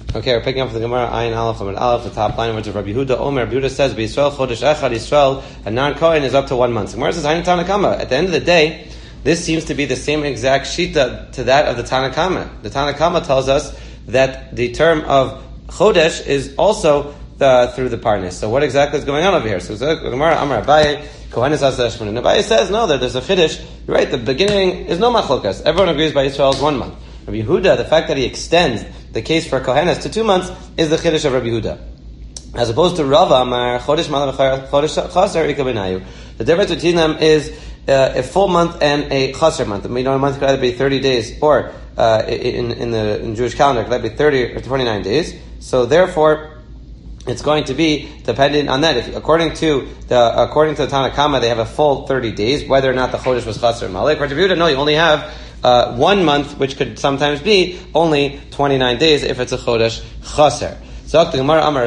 Okay, we're picking up the Gemara Ayin Aleph Amud Aleph, the top line, words of Rabbi Yehuda. Omer, Rabbi Yehuda says, "B'Yisrael Chodesh Echad Yisrael, a non-Kohen is up to 1 month." The Gemara says, "Ayin Tanakama." At the end of the day, this seems to be the same exact shita to that of the Tanakama. The Tanakama tells us that the term of Chodesh is also through the Parnas. So what exactly is going on over here? So Gemara Amar Abaye, Kohenes Aseh Shmonim. Abaye says, no, there's a Chiddush. You're right, the beginning is no machlokas. Everyone agrees by Yisrael is 1 month. Rabbi Yehuda, the fact that he extends the case for Kohenes to 2 months is the Chiddush of Rabbi Yehuda. As opposed to Rava Amar Chodesh Malav Chodesh Chaser Ika Benayu. The difference between them is a full month and a Chaser month. We know a month could either be 30 days or in the Jewish calendar could either be 30 or 29 days. So therefore, it's going to be dependent on that. If, according to the Tanakhama, they have a full 30 days, whether or not the Chodesh was Chaser or Malek. For Rabbi Yehuda, no, you only have 1 month, which could sometimes be only 29 days if it's a Chodesh Chaser. So now the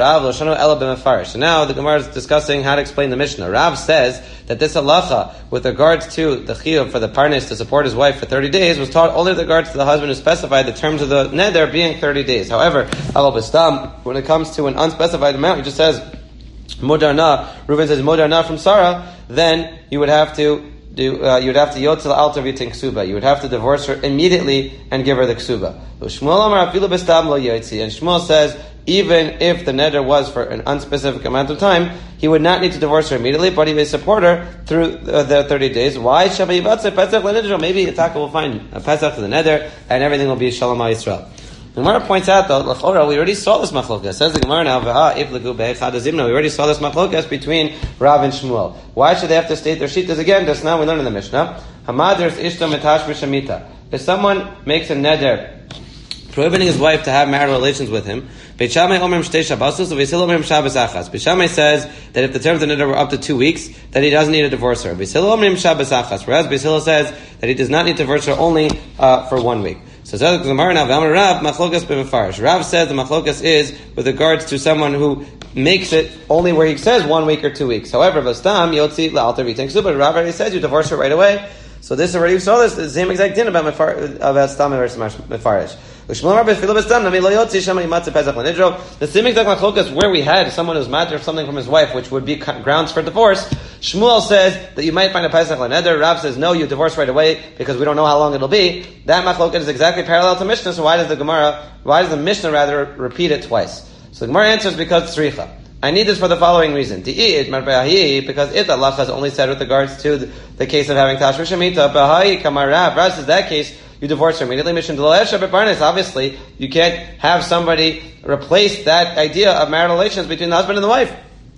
Gemara is discussing how to explain the Mishnah. Rav says that this halacha, with regards to the chiyuv for the parnes to support his wife for 30 days, was taught only with regards to the husband who specified the terms of the neder being 30 days. However, when it comes to an unspecified amount, he just says, Modarna, Reuben says, Modarna from Sarah, then you would have to yotzel alter v'yitin ksuba. You would have to divorce her immediately and give her the ksuba. And Shmuel says, even if the neder was for an unspecific amount of time, he would not need to divorce her immediately, but he may support her through the 30 days. Why? Maybe Yitzhak will find a Pesach to the neder, and everything will be Shalom Yisrael. The Gemara points out, though, we already saw this machlokas. Says the Gemara now, we already saw this machlokas between Rav and Shmuel. Why should they have to state their shittas again? Just now we learned in the Mishnah. If someone makes a neder prohibiting his wife to have marital relations with him, Beit Shammai says that if the terms of the neder were up to 2 weeks, that he doesn't need to divorce her. Whereas Beis Hillel says that he does not need to divorce her only for 1 week. So Rav says the machlokas is with regards to someone who makes it only where he says 1 week or 2 weeks. However, but Rav already says you divorce her right away. So this already saw this, the same exact din about Stam versus Mefarish. The same exact machlokas where we had someone who's matter of something from his wife, which would be grounds for divorce. Shmuel says that you might find a Pesach l'neder. Rav says no, you divorce right away because we don't know how long it'll be. That machlokas is exactly parallel to Mishnah. So why does the Mishnah rather repeat it twice? So the Gemara answers because tzricha. I need this for the following reason. Because it halacha is only said with regards to the case of having tashmish shemitah. Rav says that case you divorce her immediately. Obviously, you can't have somebody replace that idea of marital relations between the husband and the wife.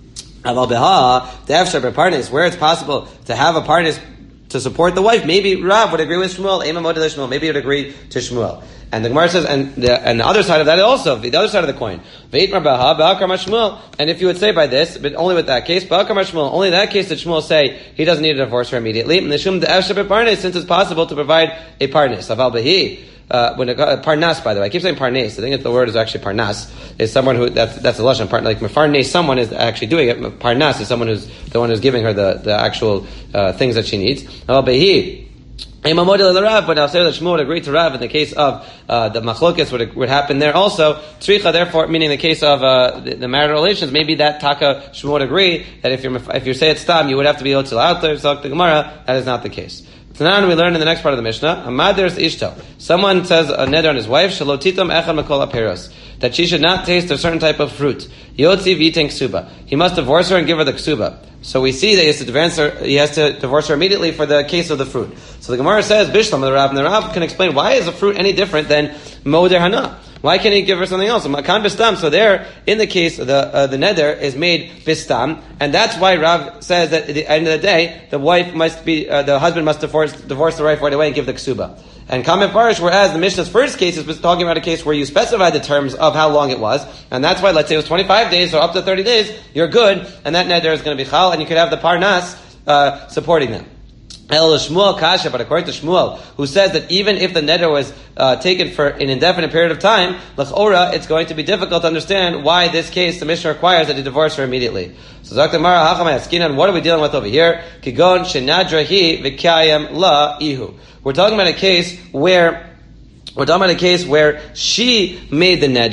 Where it's possible to have a parnas to support the wife, maybe Rav would agree with Shmuel. Maybe he would agree to Shmuel. And the Gemara says, and the other side of that also, the other side of the coin. And if you would say by this, but only with that case, only that case that Shmuel say he doesn't need to divorce her immediately. Since it's possible to provide a parnas. Parnas, by the way, I keep saying parnas. I think the word is actually parnas. Is someone who that's a lashon. Like mefarnes, someone is actually doing it. Parnas is someone who's the one who's giving her the actual things that she needs. But I'll say that Shmuel would agree to Rav in the case of the machlokas would happen there also. Tzricha, therefore, meaning the case of the marital relations, maybe that taka Shmuel would agree that if you say it's stam, you would have to be yotzel out there. So the Gemara, that is not the case. So now we learn in the next part of the Mishnah, Amaders Ishto. Someone says a neder on his wife, Shalotitam Echad Makol Aperos, that she should not taste a certain type of fruit. Yotzi V'yitin Ksuba. He must divorce her and give her the ksuba. So we see that he has to divorce her immediately for the case of the fruit. So the Gemara says, Bishlam, the Rav, and the Rav can explain why is a fruit any different than Moder Hana? Why can't he give her something else? Makan bistam. So there, in the case, the neder is made bistam, and that's why Rav says that at the end of the day, the husband must divorce the wife right away and give the ksuba. And Kamen Farish, whereas the Mishnah's first case is talking about a case where you specify the terms of how long it was, and that's why, let's say it was 25 days or up to 30 days, you're good, and that neder is going to be chal, and you could have the parnas supporting them. Shmuel Kasha, but according to Shmuel, who says that even if the neder was taken for an indefinite period of time, l'chora, it's going to be difficult to understand why this case the Mishnah requires that he divorce her immediately. So Zakta Mara Hachamay Askinan, what are we dealing with over here? Kigon shenadrahi v'kayam la ihu. We're talking about a case where she made the neder,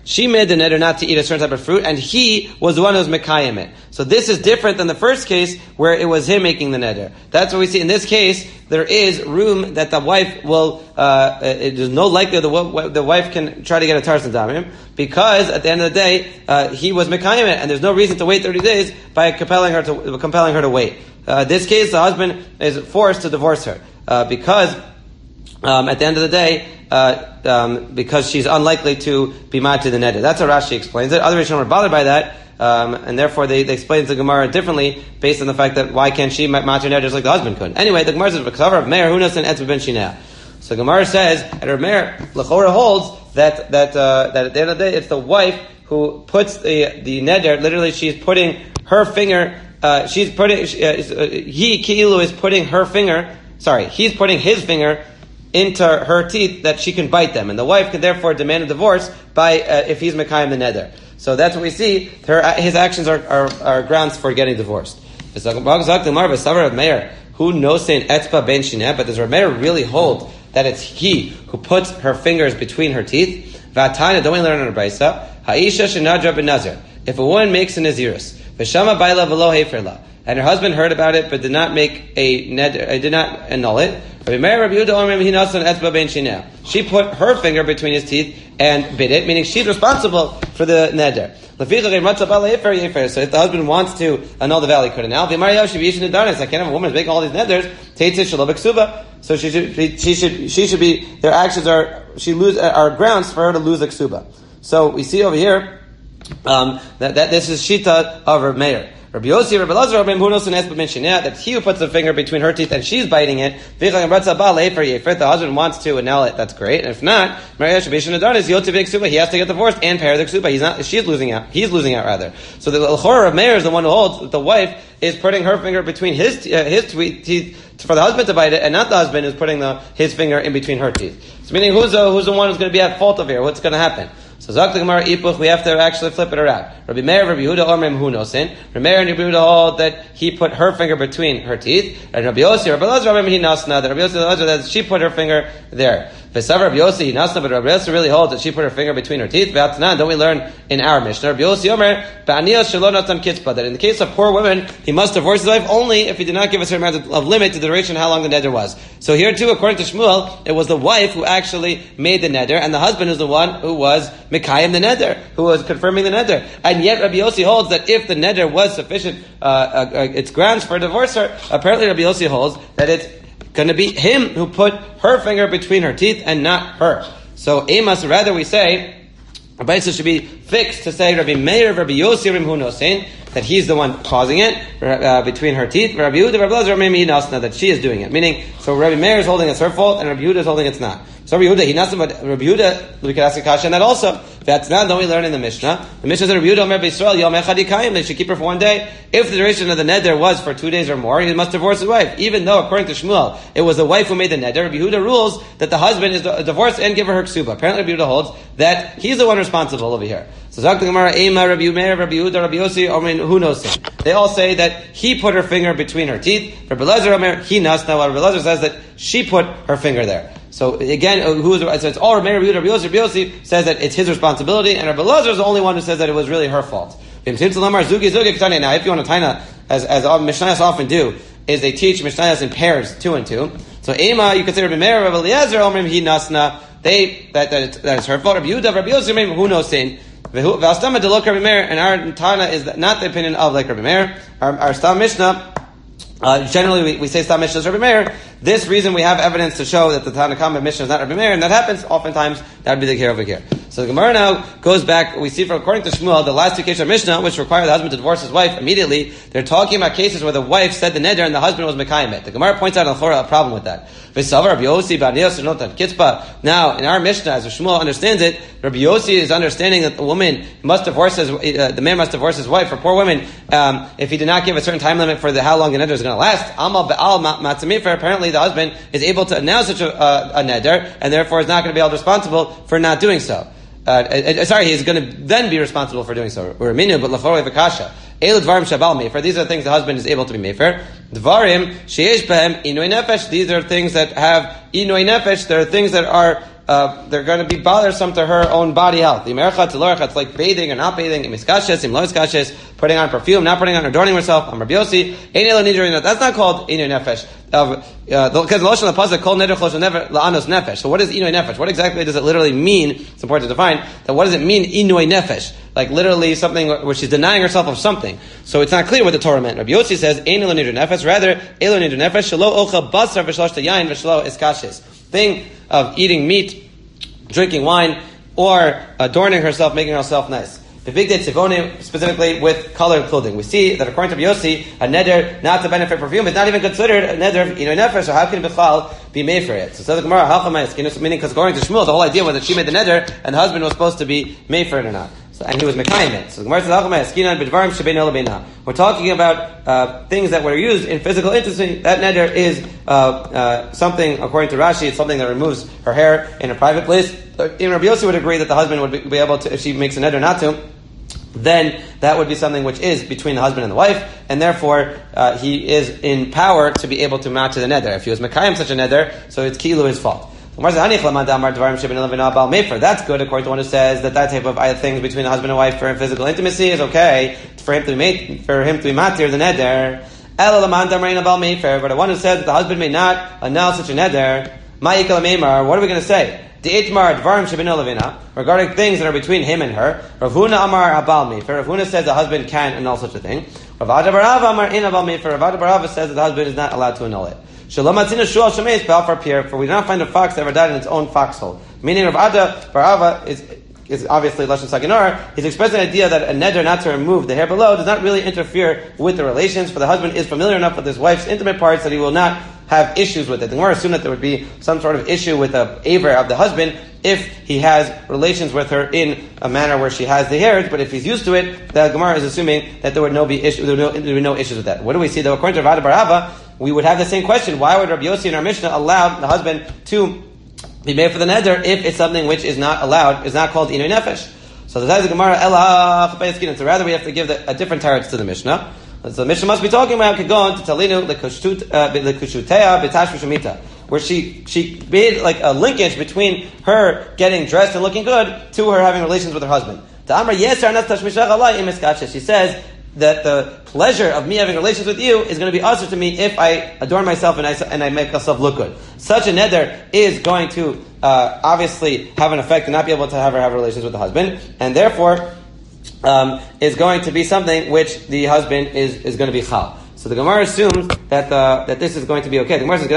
She made the neder not to eat a certain type of fruit, and he was the one who was mekayim it. So this is different than the first case where it was him making the neder. That's what we see. In this case, there is room that the wife will, there's no likelihood the wife can try to get a taras nedamim, because at the end of the day, he was mekayim it, and there's no reason to wait 30 days by compelling her to wait. This case, the husband is forced to divorce her, because at the end of the day, because she's unlikely to be mad to the neder. That's how Rashi explains it. Other Rishonim are bothered by that, and therefore they explain the Gemara differently based on the fact that why can't she mad to neder just like the husband could? Anyway, the Gemara says, "B'kasav Rav Meir Hunas and Etzba ben Shinah." So Gemara says, and Rav Meir L'chora holds that at the end of the day, it's the wife who puts the neder. Literally, she's putting her finger. He's putting his finger into her teeth that she can bite them, and the wife can therefore demand a divorce by if he's mekayim the neder. So that's what we see. His actions are grounds for getting divorced. Who knows saying etzba ben shineh? But does Rav Meir really hold that it's he who puts her fingers between her teeth? V'atanya, don't we learn in a brisa? Ha'isha shenadra ben nazir. If a woman makes a naziris, v'shama baila v'lo heferla, and her husband heard about it but did not make a neder, did not annul it. She put her finger between his teeth and bit it, meaning she's responsible for the neder. So if the husband wants to annul the vow, he could annul. I can't have a woman making all these neders. So she should be. Their actions are grounds for her to lose a ksuba. So we see over here that this is shita of Rav Meir. Rabbi Yossi, Rabbi Lazar, Rabbi Hunos, and Espa ben Shineh, that he who puts the finger between her teeth and she's biting it, the husband wants to annul it, that's great. And if not, he has to get divorced and pay her the ksuba. She's losing out. He's losing out rather. So the L'chora of Meir is the one who holds that the wife is putting her finger between his teeth for the husband to bite it, and not the husband who's putting his finger in between her teeth. So meaning who's the one who's going to be at fault of here? What's going to happen? So Zak the Gemara Ipuch, we have to actually flip it around. Rabbi Meir, Rabbi Yehuda, Omrim Hunosin. Rabbi Meir and Rabbi Yehuda hold that he put her finger between her teeth. And Rabbi Yossi, Rabbi Lazar, Rabbi Hinasna, that Rabbi Yossi, that she put her finger there. V'sav Rabbi Yossi Hinasna, but Rabbi Yossi really holds that she put her finger between her teeth. V'atnan, don't we learn in our Mishnah? Rabbi Yossi Omer, Ba'aniyas Shalom Natan Kitzpah, that in the case of poor women, he must divorce his wife only if he did not give a certain amount of limit to the duration how long the neder was. So here too, according to Shmuel, it was the wife who actually made the neder, and the husband is the one who was Mekayim the neder, who was confirming the neder. And yet Rabbi Yossi holds that if the neder was sufficient, it's grounds for divorce her. Apparently Rabbi Yossi holds that it's going to be him who put her finger between her teeth and not her. So Amos, rather we say, Rabbi Yossi should be fixed to say Rabbi Meir, Rabbi Yossi, Rabbi Hunosin, that he's the one causing it between her teeth. Rabbi Yehuda, Rabbi Lazar, Rabbi Hinasna, that she is doing it. Meaning, so Rabbi Meir is holding it's her fault, and Rabbi Yehuda is holding it's not. So Rabbi Yehuda, Hinasna, but Rabbi Yehuda, we could ask a kasha on that also. That's not, don't we learn in the Mishnah? The Mishnah says Rabbi Yehuda, Omer B'Yisrael, Yom Echad Yikayim, they should keep her for one day. If the duration of the neder was for 2 days or more, he must divorce his wife. Even though, according to Shmuel, it was the wife who made the neder, Rabbi Yehuda rules that the husband is divorced and give her ksuba. Apparently Rabbi Yehuda holds that he's the one responsible over here. So Zak the Gemara, Ema, Rabbi Meir, Rabbi Yehuda, Rabbi Yossi, Omer Hunosin. They all say that he put her finger between her teeth. Rabbi Lazar, Omer Hinasna, while Rabbi Lazar says that she put her finger there. So again, so it's all Rabbi Meir, Rabbi Yehuda, Rabbi Yossi. Rabbi Yossi says that it's his responsibility, and Rabbi Lazar is the only one who says that it was really her fault. Now, if you want to taina, as Mishnayos often do, is they teach Mishnayos in pairs, 2 and 2. So Ema, you consider Rabbi Meir, Rabbi Eliezer, Omrim Hinasna. That is her fault. Rabbi Yehuda, Rabbi Yossi, who knows sin. V'astama delok Rabbi Meir, and our Tana is not the opinion of like Rabbi Meir. Our Stam Mishnah, generally we say Stam Mishnah is Rabbi Meir. This reason we have evidence to show that the Tanakh Mishnah is not Rabbi Meir, and that happens oftentimes. That would be the case over here. So the Gemara now goes back. We see from according to Shmuel, the last 2 cases of Mishnah, which require the husband to divorce his wife immediately, they're talking about cases where the wife said the neder and the husband was mekayim it. The Gemara points out a problem with that. Now, in our Mishnah, as Shmuel understands it, Rabbi Yossi is understanding that the woman must divorce the man must divorce his wife. For poor women, if he did not give a certain time limit for how long the neder is going to last, apparently the husband is able to announce such a neder, and therefore is not going to be held responsible for not doing so. He's going to then be responsible for doing so. But these are things the husband is able to be mefer. Dvarim sheish behem inoi nefesh. These are things that have inoi nefesh. There are things that are they're going to be bothersome to her own body health. It's like bathing or not bathing, putting on perfume, not putting on, adorning herself. That's not called inui nefesh. Because the Lashon Lapazah called neder choshen la'anos nefesh. So what is inui nefesh? What exactly does it literally mean? It's important to define that. What does it mean inui nefesh? Like literally something where she's denying herself of something. So it's not clear what the Torah meant. Rabbi Yossi says ein elo neder nefesh. Rather elo neder nefesh shelo ocha basar v'shlosh yayin v'shelo iskashes. Thing of eating meat, drinking wine, or adorning herself, making herself nice. The big day tzivonim, specifically with colored clothing. We see that according to Yossi, a neder not to benefit perfume is not even considered a neder of inui nefesh, so how can Bechal be made for it? So says the Gemara, meaning because according to Shmuel, the whole idea was that she made the neder and the husband was supposed to be made for it or not. So, and he was mekayim it. So the Gemara says, we're talking about things that were used in physical intimacy. That neder is something, according to Rashi, it's something that removes her hair in a private place. Even Rabbi Yossi would agree that the husband would be able to, if she makes a neder not to, then that would be something which is between the husband and the wife, and therefore he is in power to be able to match the neder. If he was mekayim such a neder, so it's kilu his fault. That's good, according to one who says that type of things between the husband and wife for physical intimacy is okay for him to be matir the neder. But the one who says that the husband may not annul such a neder, what are we going to say? Regarding things that are between him and her, Rav Huna Amar Habalmi. Rav Huna says the husband can annul such a thing. Rav Ada bar Rava Amar in Habalmi. Rav Ada bar Rava says that the husband is not allowed to annul it. For we do not find a fox that ever died in its own foxhole. Meaning Rav Ada bar Rava is obviously Lashon Saginor. He's expressing the idea that a neder not to remove the hair below does not really interfere with the relations, for the husband is familiar enough with his wife's intimate parts that he will not have issues with it. The Gemara assumed that there would be some sort of issue with the aver of the husband if he has relations with her in a manner where she has the hairs, but if he's used to it, the Gemara is assuming that there would no issues with that. What do we see though? According to Rav Ada bar Rava, we would have the same question. Why would Rabbi Yossi in our Mishnah allow the husband to be made for the neder if it's something which is not allowed, is not called inui nefesh? So the Gemara, so rather we have to give a different tarot to the Mishnah. So the Mishnah must be talking about Kagon to Talinu lekushutea b'tashmish shemita, where she made like a linkage between her getting dressed and looking good to her having relations with her husband. She says that the pleasure of me having relations with you is going to be usher to me if I adorn myself and I make myself look good. Such a neder is going to obviously have an effect and not be able to have relations with the husband, and therefore is going to be something which the husband is going to be chal. So the Gemara assumes that this is going to be okay. The Gemara says,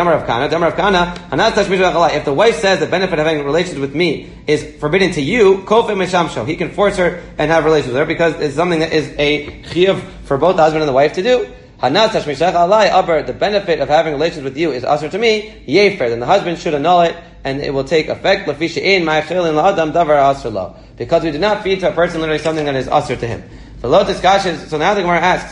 if the wife says the benefit of having relations with me is forbidden to you, he can force her and have relations with her because it's something that is a chiyuv for both the husband and the wife to do. The benefit of having relations with you is usher to me, yefer, then the husband should annul it and it will take effect. Because we do not feed to a person literally something that is usher to him. So now the Gemara asks,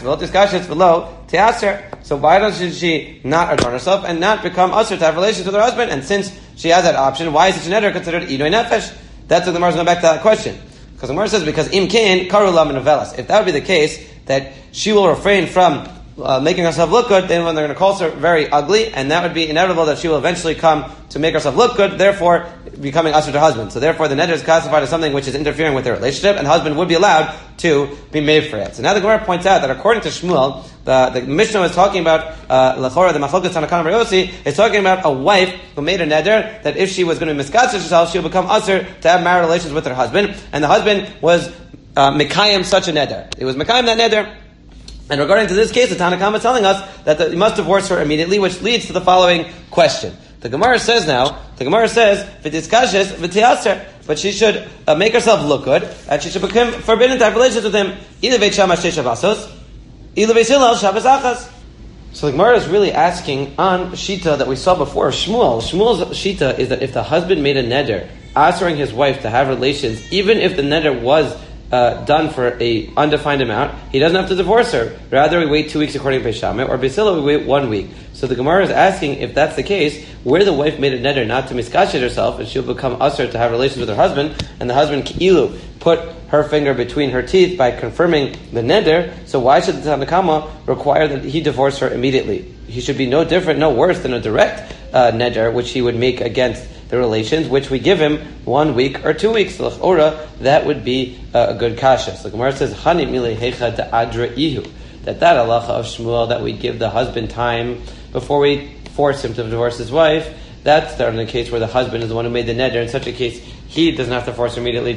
so why doesn't she not adorn herself and not become usher to have relations with her husband? And since she has that option, why is such a neder considered inui nefesh? That's what the Gemara is going back to that question. Because the Gemara says, because im kain karu lam novelas. If that would be the case, that she will refrain from making herself look good, then when they're going to call her very ugly, and that would be inevitable that she will eventually come to make herself look good, therefore becoming usher to her husband. So therefore the neder is classified as something which is interfering with their relationship, and the husband would be allowed to be made for it. So now the Gemara points out that according to Shmuel, the Mishnah is talking about Lachora, the Machlokas Tanakana Bar Yossi, is talking about a wife who made a neder that if she was going to miskatzah herself, she would become usher to have marriage relations with her husband, and the husband was mekayim such a neder. It was mekayim that neder. And regarding to this case, the Tanakama is telling us that you must divorce her immediately, which leads to the following question. The Gemara says, v'tiskashes v'tiaser, but she should make herself look good, and she should become forbidden to have relations with him, either veit shamash sheish avasos, either veit hillel shabbos achas. So the Gemara is really asking on Shita that we saw before, Shmuel. Shmuel's Shita is that if the husband made a neder, answering his wife to have relations, even if the neder was done for a undefined amount, he doesn't have to divorce her. Rather, we wait 2 weeks according to Beis Shammai, or Beis Hillel, we wait 1 week. So the Gemara is asking if that's the case, where the wife made a neder not to miskashet herself, and she'll become usher to have relations with her husband, and the husband ki'ilu put her finger between her teeth by confirming the neder. So why should the Tanakama require that he divorce her immediately? He should be no different, no worse than a direct neder which he would make against the relations, which we give him 1 week or 2 weeks. L'chora, that would be a good kasha. So the Gemara says, Hani milei hecha da'adra ihu. That halacha of Shmuel, that we give the husband time before we force him to divorce his wife, that's in the case where the husband is the one who made the neder. In such a case, he doesn't have to force her immediately.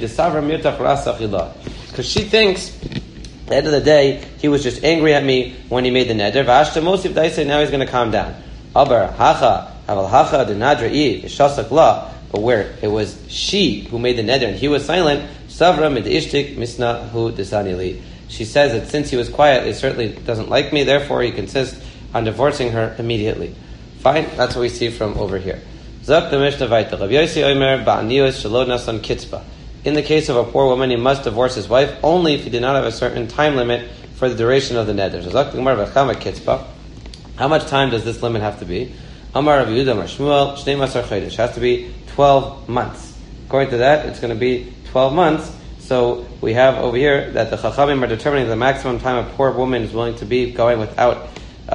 Because she thinks, at the end of the day, he was just angry at me when he made the neder. V'ashta mosif daisei, now he's going to calm down. Aber hacha, haval hacha denadra i v'shasak la. But where it was she who made the neder and he was silent, savra midishtik misna hu desanili. She says that since he was quiet, he certainly doesn't like me, therefore he insists on divorcing her immediately. Fine, that's what we see from over here. Zak the Mishnah Vaita. Rav Yossi Omer ba'aniyos shelo nasan kitzba. In the case of a poor woman, he must divorce his wife only if he did not have a certain time limit for the duration of the neder. Zak the Gemara v'chama kitzba. How much time does this limit have to be? Amar Rav Yehuda Amar Shmuel Shnei Masar Chodesh. It has to be 12 months. According to that, it's going to be 12 months. So we have over here that the Chachamim are determining the maximum time a poor woman is willing to be going without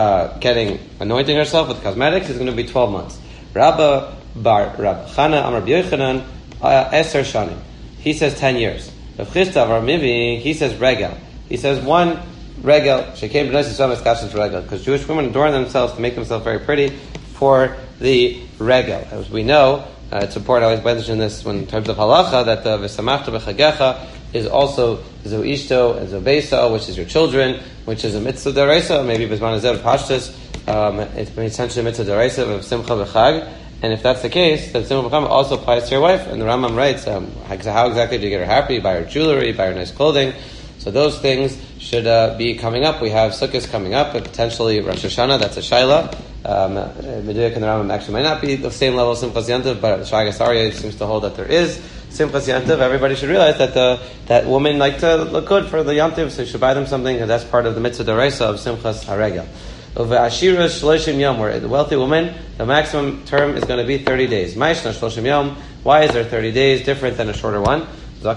anointing herself with cosmetics is going to be 12 months. Rabba bar Rab Chana Amar B'Yochanan Eser Shanim. He says 10 years. Rav Chisda Amar Mivi, he says regel. He says one regel. She came to B'nai Yisrael Eskashim regel, because Jewish women adorn themselves to make themselves very pretty for the regel. As we know, it's important. I always mention this when in terms of halacha that the v'samachta b'chagecha is also zo ishto and zo beisa, which is your children, which is a mitzvah deraisa, maybe b'zman hazeh pashtus. It's essentially a mitzvah deraisa of simcha b'chag, and if that's the case, then simcha b'chag also applies to your wife. And the Rambam writes, how exactly do you get her happy? Buy her jewelry, buy her nice clothing. So those things should be coming up. We have Sukkot coming up, but potentially Rosh Hashanah, that's a Shaila. Meduyak and the Rambam actually might not be the same level of Simchas Yantav, but Shagas Aryeh seems to hold that there is Simchas Yantav. Everybody should realize that that women like to look good for the Yantav, so you should buy them something, because that's part of the mitzvah deraisa of Simchas HaRegel. Ashira Shloshim Yom, where the wealthy woman, the maximum term is going to be 30 days. Ma'ishna Shloshim Yom, why is there 30 days different than a shorter one? A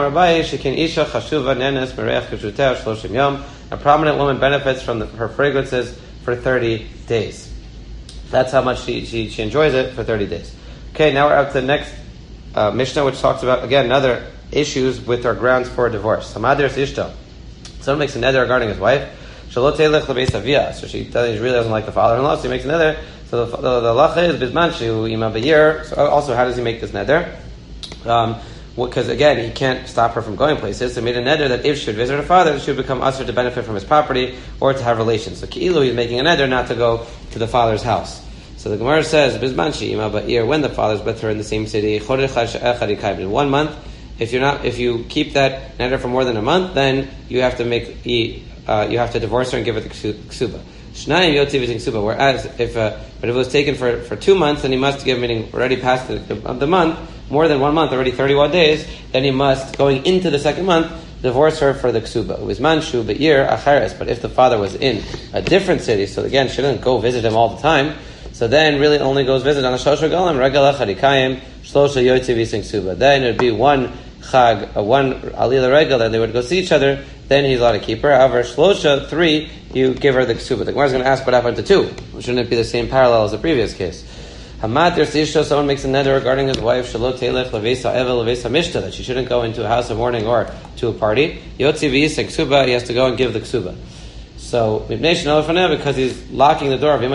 prominent woman benefits from her fragrances for 30 days. That's how much she enjoys it for 30 days. Okay, now we're up to the next Mishnah, which talks about, again, another issues with our grounds for divorce. Someone makes a neder regarding his wife. So he really doesn't like the father-in-law, so he makes a neder. So the halacha is bisman shehu ima b'yir. So also, how does he make this neder? Because again, he can't stop her from going places. So he made a neder that if she would visit her father, she would become usher to benefit from his property or to have relations. So Ki'ilu, he's making a neder not to go to the father's house. So the Gemara says, Bizmanshi ima ba'ir, when the father's with her in the same city, in 1 month, if you keep that neder for more than a month, then you have to you have to divorce her and give her the ksuba. Shnayim yotzi ksuba. Whereas if it was taken for 2 months, then he must give, meaning already past the month, more than 1 month, already 31 days, then he must, going into the second month, divorce her for the ksuba. It was manshu be'ir achares. But if the father was in a different city, so again, she didn't go visit him all the time, so then really only goes visit on a shlosh regalim, regel echadikayim, shlosha yotzi ksuba. Then it would be one chag, one alila regel, that they would go see each other, then he's allowed to keep her. However, shlosha, 3, you give her the ksuba. The Gemara is going to ask what happened to 2. Shouldn't it be the same parallel as the previous case? Hamatir Sisha, someone makes a neder regarding his wife, Shalot Telech Levesa Evel Levesa Mishta, that she shouldn't go into a house of mourning or to a party. Yotzi v'yisek ksuba, he has to go and give the ksuba. So, because he's locking the door,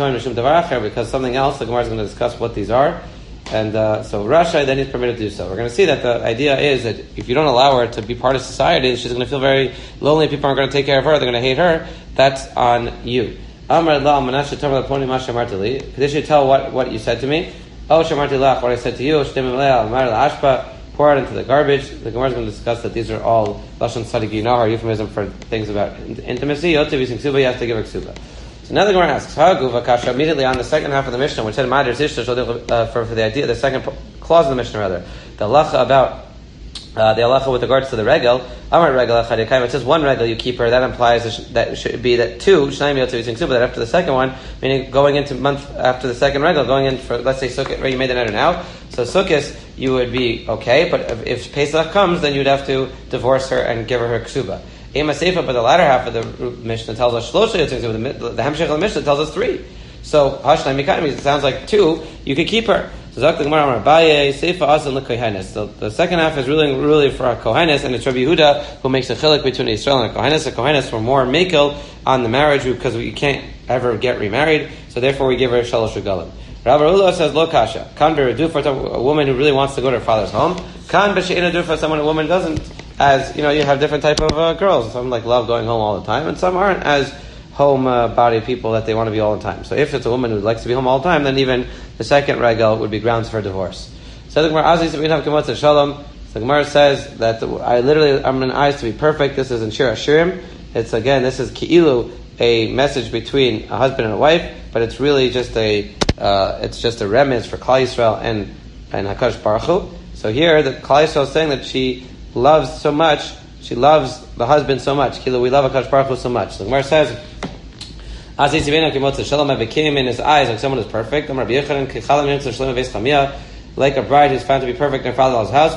because something else, the Gemara is going to discuss what these are. And so Rashi, then he's permitted to do so. We're going to see that the idea is that if you don't allow her to be part of society, she's going to feel very lonely, people aren't going to take care of her, they're going to hate her, that's on you. Amar Allah, Manashe Tamar Laponi Masha Martili. Did you tell what you said to me? Oh, Shamarti Lach, what I said to you, Shtem Melea, Amar La Ashpa, pour it into the garbage. The Gemara is going to discuss that these are all Lashon Sadik Yinahar, euphemism for things about intimacy. Yotiv Yising Ksuba, you have to give a Ksuba. So now the Gemara asks, Haguva Kasha, immediately on the second half of the Mishnah, which said Madr Zishta, for the idea, the second clause of the Mishnah rather, the halacha about the halacha with regards to the regel, Amar regel achadikayim, it says one regel you keep her, that implies that it should be that 2, Shnayim Yotzi Yising Ksuba, that after the second one, meaning going into month after the second regel, going in for, let's say Sukkot, right, you made the neder now, so Sukkot, you would be okay, but if Pesach comes, then you'd have to divorce her and give her Ksuba. Ema Seifa, but the latter half of the Mishnah tells us Shlosha Yotzi Ksuba, the Hemshech of the Mishnah tells us 3. So, Hashnai Mikayim, it sounds like 2, you could keep her. So Zak the Gemara Amar Abaye Seifa Asan LeKohenes. The second half is really for a Kohenes, and it's Rabbi Yehuda who makes a chilek between Israel and a Kohenes. The Kohenes were more mekel on the marriage because you can't ever get remarried, so therefore we give her shalosh regalim. Rabbi Ula says lo kasha. Kan beredu for a woman who really wants to go to her father's home. Kan b'she'ina do for someone a woman doesn't. As you know, you have different type of girls. Some like love going home all the time, and some aren't as home body people that they want to be all the time. So if it's a woman who likes to be home all the time, then even the second regal would be grounds for divorce. So the Gemara says that I'm in eyes to be perfect. This is in Shir Hashirim. This is Ki'ilu, a message between a husband and a wife, but it's really just a remez for Klal Yisrael and Hakadosh Baruch Hu. So here, the Klal Yisrael is saying that she loves so much. She loves the husband so much. We love Hakadosh Baruch Hu so much. The Gemara says, I became in his eyes like someone who's perfect. Like a bride who's found to be perfect in her father-in-law's house.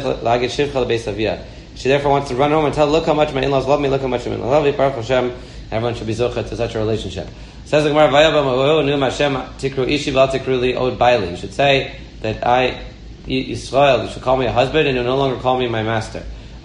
She therefore wants to run home and tell, look how much my in-laws love me, look how much my in-laws love me. Baruch Hashem, everyone should be zocheh to such a relationship. Says the Gemara, you should say that Yisrael, you should call me a husband and you no longer call me my master.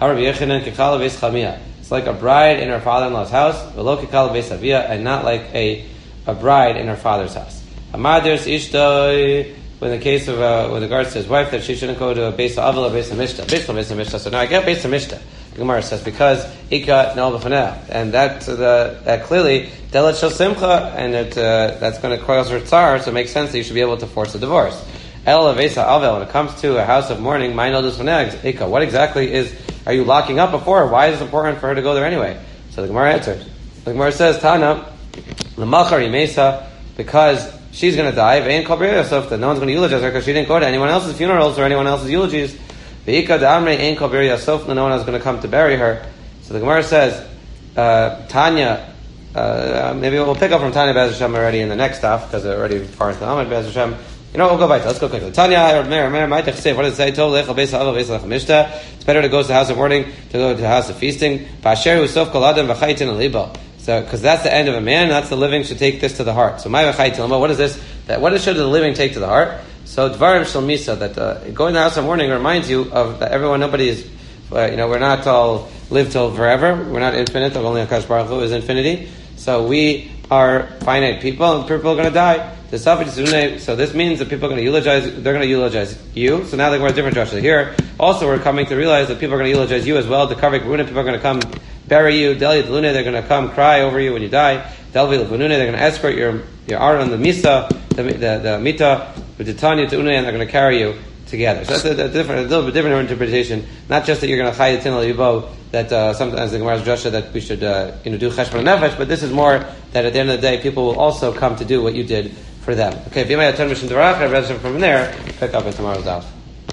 It's like a bride in her father-in-law's house, and not like a bride in her father's house. When the case of with regards to his wife, that she shouldn't go to a Beis Avil or Beis Hamishta. So now I get Beis Hamishta. The Gemara says because Ika Nel B'Faneh, and that clearly Delet Shel Simcha, and that's going to cause her tsar. So it makes sense that you should be able to force a divorce. El Beis Avil, when it comes to a house of mourning, Ika, what exactly are you locking up before? Why is it important for her to go there anyway? So the Gemara answers. The Gemara says, Tana, L'malchar Yimesa, because she's going to die, Ve'en kol b'rei Yosef, that no one's going to eulogize her because she didn't go to anyone else's funerals or anyone else's eulogies. Ve'ika da'amrei ein kol b'rei Yosef, no one is going to come to bury her. So the Gemara says, Tanya, maybe we'll pick up from Tanya Be'ez Hashem already in the next stuff, because they're already far into the Amud Be'ez Hashem. We'll go back to it. Let's go quickly. Tanya, what does it say? It's better to go to the house of mourning to go to the house of feasting. So, because that's the end of a man, that's the living should take this to the heart. So, what is this? What should the living take to the heart? So, Dvarim Shel Misa, that going to the house of mourning reminds you of that nobody is, we're not all live till forever. We're not infinite. Only Hakadosh Baruch Hu is infinity. So, we are finite people, and people are going to die. So this means that people are going to eulogize. They're going to eulogize you. So now they're going to different Joshua here. Also, we're coming to realize that people are going to eulogize you as well. The Kavik Runa, people are going to come bury you. Deli Luna, they're going to come cry over you when you die. Delvi Luna, they're going to escort your Ara on the Misa, the Mita, with the Tanya to Una, and they're going to carry you together. So that's a little bit different interpretation. Not just that you're going to Chai Tin Libo, that sometimes the Gemara's Joshua that we should do Cheshbon Nefesh, but this is more that at the end of the day, people will also come to do what you did for them. Okay, if you may attend Mission Darach, I'd rather from there pick up in tomorrow's house.